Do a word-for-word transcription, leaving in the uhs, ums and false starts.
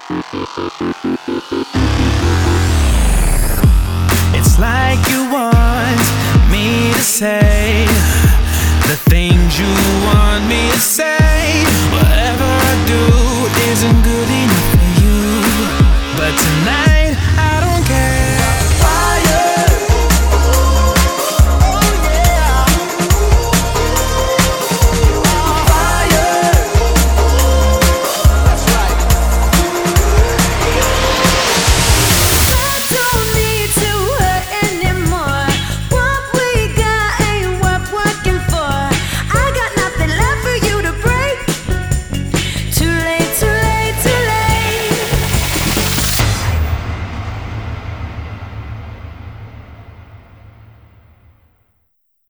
It's like you want me to say the things you want me to say.